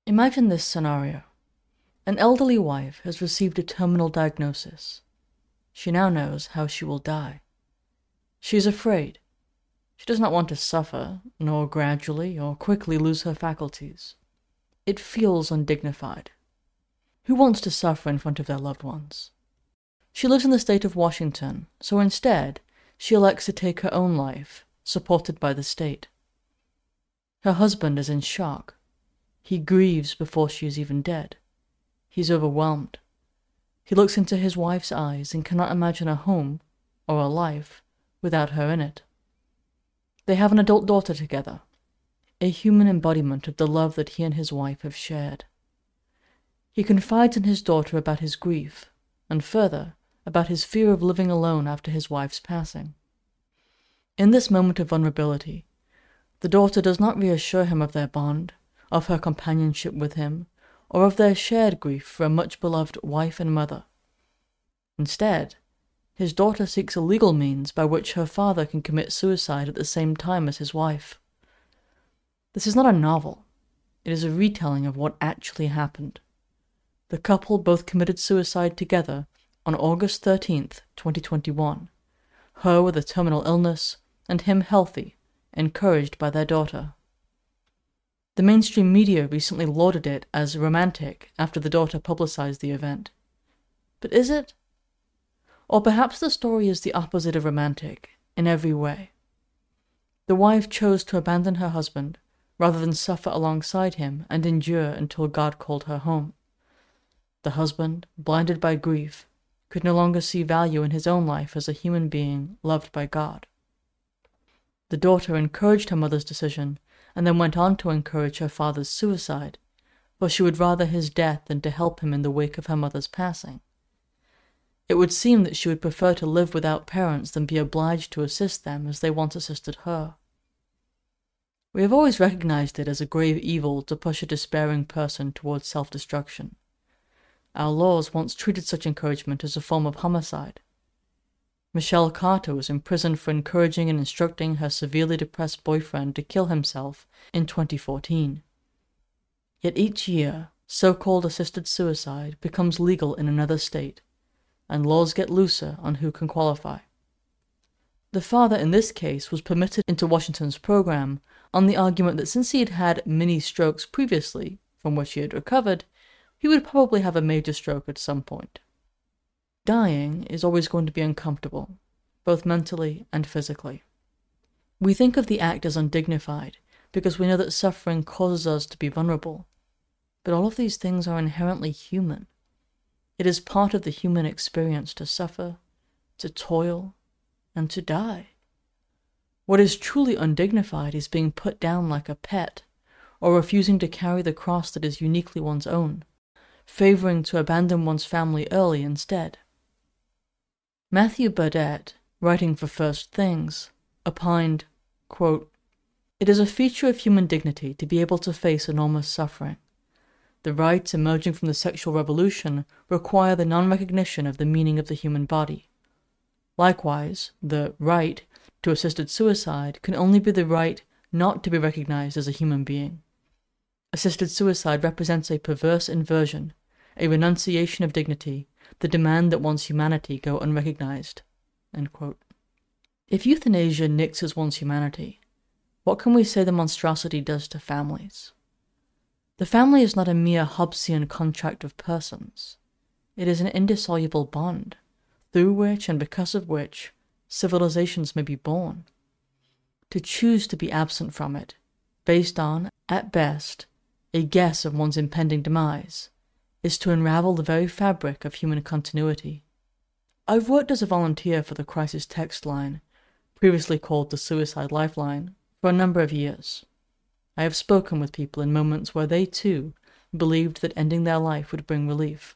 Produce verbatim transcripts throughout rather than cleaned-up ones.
Imagine this scenario. An elderly wife has received a terminal diagnosis. She now knows how she will die. She is afraid. She does not want to suffer, nor gradually or quickly lose her faculties. It feels undignified. Who wants to suffer in front of their loved ones? She lives in the state of Washington, so instead, she elects to take her own life, supported by the state. Her husband is in shock. He grieves before she is even dead. He's overwhelmed. He looks into his wife's eyes and cannot imagine a home, or a life, without her in it. They have an adult daughter together, a human embodiment of the love that he and his wife have shared. He confides in his daughter about his grief, and further, about his fear of living alone after his wife's passing. In this moment of vulnerability, the daughter does not reassure him of their bond, of her companionship with him, or of their shared grief for a much-beloved wife and mother. Instead, his daughter seeks a legal means by which her father can commit suicide at the same time as his wife. This is not a novel. It is a retelling of what actually happened. The couple both committed suicide together on August thirteenth, twenty twenty-one, her with a terminal illness, and him healthy, encouraged by their daughter. The mainstream media recently lauded it as romantic after the daughter publicized the event. But is it? Or perhaps the story is the opposite of romantic, in every way. The wife chose to abandon her husband, rather than suffer alongside him and endure until God called her home. The husband, blinded by grief, could no longer see value in his own life as a human being loved by God. The daughter encouraged her mother's decision, and then went on to encourage her father's suicide, for she would rather his death than to help him in the wake of her mother's passing. It would seem that she would prefer to live without parents than be obliged to assist them as they once assisted her. We have always recognized it as a grave evil to push a despairing person towards self-destruction. Our laws once treated such encouragement as a form of homicide. Michelle Carter was imprisoned for encouraging and instructing her severely depressed boyfriend to kill himself in twenty fourteen. Yet each year, so-called assisted suicide becomes legal in another state, and laws get looser on who can qualify. The father in this case was permitted into Washington's program on the argument that since he had had mini strokes previously, from which he had recovered, he would probably have a major stroke at some point. Dying is always going to be uncomfortable, both mentally and physically. We think of the act as undignified because we know that suffering causes us to be vulnerable, but all of these things are inherently human. It is part of the human experience to suffer, to toil, and to die. What is truly undignified is being put down like a pet, or refusing to carry the cross that is uniquely one's own, favoring to abandon one's family early instead. Matthew Burdett, writing for First Things, opined, quote, "It is a feature of human dignity to be able to face enormous suffering. The rights emerging from the sexual revolution require the non-recognition of the meaning of the human body. Likewise, the right to assisted suicide can only be the right not to be recognized as a human being. Assisted suicide represents a perverse inversion, a renunciation of dignity, the demand that one's humanity go unrecognized." End quote. If euthanasia nixes one's humanity, what can we say the monstrosity does to families? The family is not a mere Hobbesian contract of persons. It is an indissoluble bond, through which and because of which civilizations may be born. To choose to be absent from it, based on, at best, a guess of one's impending demise, is to unravel the very fabric of human continuity. I've worked as a volunteer for the Crisis Text Line, previously called the Suicide Lifeline, for a number of years. I have spoken with people in moments where they, too, believed that ending their life would bring relief.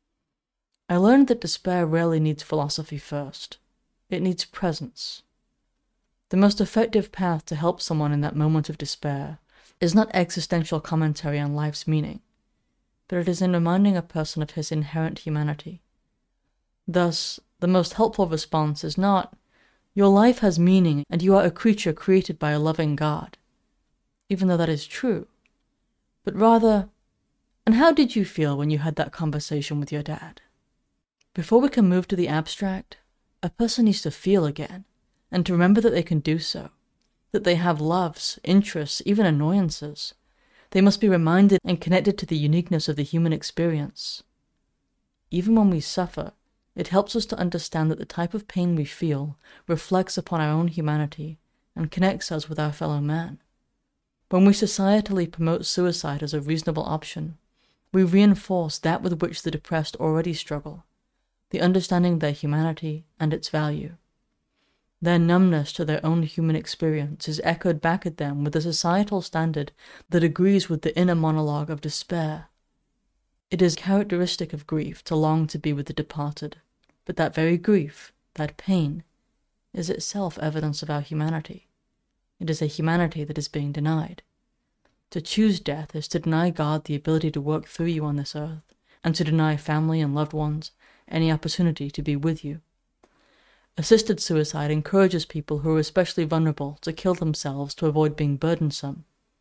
I learned that despair rarely needs philosophy first. It needs presence. The most effective path to help someone in that moment of despair is not existential commentary on life's meaning, but it is in reminding a person of his inherent humanity. Thus, the most helpful response is not, "Your life has meaning and you are a creature created by a loving God," even though that is true, but rather, And how did you feel when you had that conversation with your dad? Before we can move to the abstract, a person needs to feel again, and to remember that they can do so, that they have loves, interests, even annoyances. They must be reminded and connected to the uniqueness of the human experience. Even when we suffer, it helps us to understand that the type of pain we feel reflects upon our own humanity and connects us with our fellow man. When we societally promote suicide as a reasonable option, we reinforce that with which the depressed already struggle, the understanding of their humanity and its value. Their numbness to their own human experience is echoed back at them with a societal standard that agrees with the inner monologue of despair. It is characteristic of grief to long to be with the departed, but that very grief, that pain, is itself evidence of our humanity. It is a humanity that is being denied. To choose death is to deny God the ability to work through you on this earth, and to deny family and loved ones any opportunity to be with you. Assisted suicide encourages people who are especially vulnerable to kill themselves to avoid being burdensome.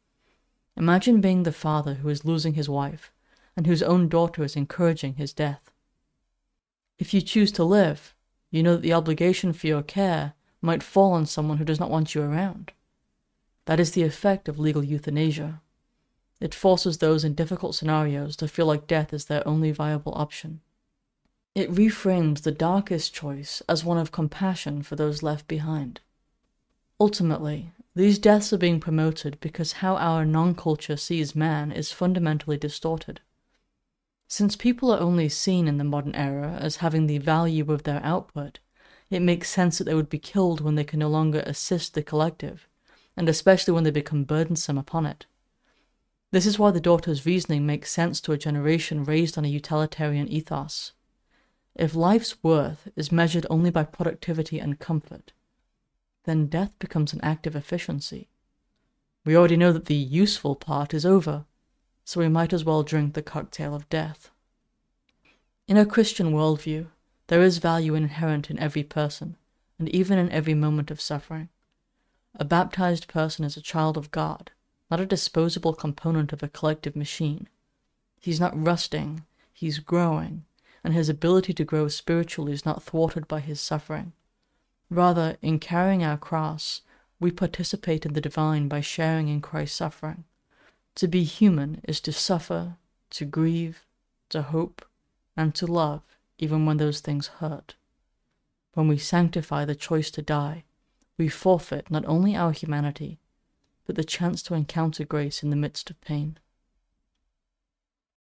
Imagine being the father who is losing his wife, and whose own daughter is encouraging his death. If you choose to live, you know that the obligation for your care might fall on someone who does not want you around. That is the effect of legal euthanasia. It forces those in difficult scenarios to feel like death is their only viable option. It reframes the darkest choice as one of compassion for those left behind. Ultimately, these deaths are being promoted because how our non-culture sees man is fundamentally distorted. Since people are only seen in the modern era as having the value of their output, it makes sense that they would be killed when they can no longer assist the collective, and especially when they become burdensome upon it. This is why the daughter's reasoning makes sense to a generation raised on a utilitarian ethos. If life's worth is measured only by productivity and comfort, then death becomes an act of efficiency. We already know that the useful part is over, so we might as well drink the cocktail of death. In a Christian worldview, there is value inherent in every person, and even in every moment of suffering. A baptized person is a child of God, not a disposable component of a collective machine. He's not rusting, he's growing, and his ability to grow spiritually is not thwarted by his suffering. Rather, in carrying our cross, we participate in the divine by sharing in Christ's suffering. To be human is to suffer, to grieve, to hope, and to love, even when those things hurt. When we sanctify the choice to die, we forfeit not only our humanity, but the chance to encounter grace in the midst of pain.